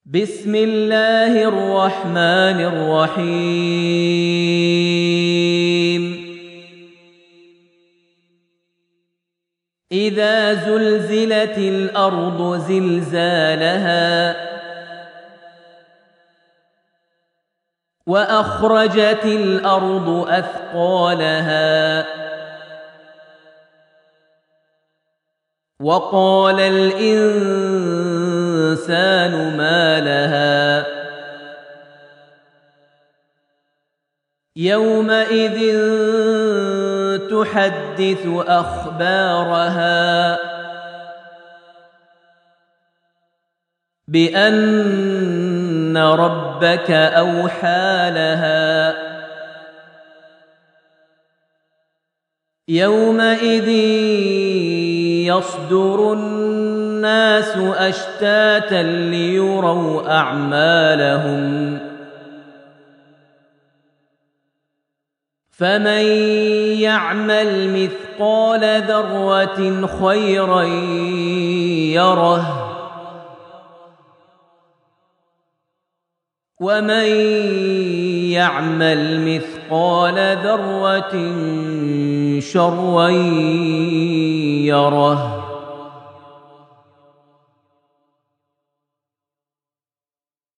بسم الله الرحمن الرحيم إذا زلزلت الأرض زلزالها وأخرجت الأرض أثقالها وقال الإنسان ما لها يومئذ تحدث أخبارها بأن ربك أوحى لها يومئذ يصدر الناس أشتاتا ليروا أعمالهم فمن يعمل مثقال ذرة خيرا يره ومن يعمل مثقال ذرة شرا يره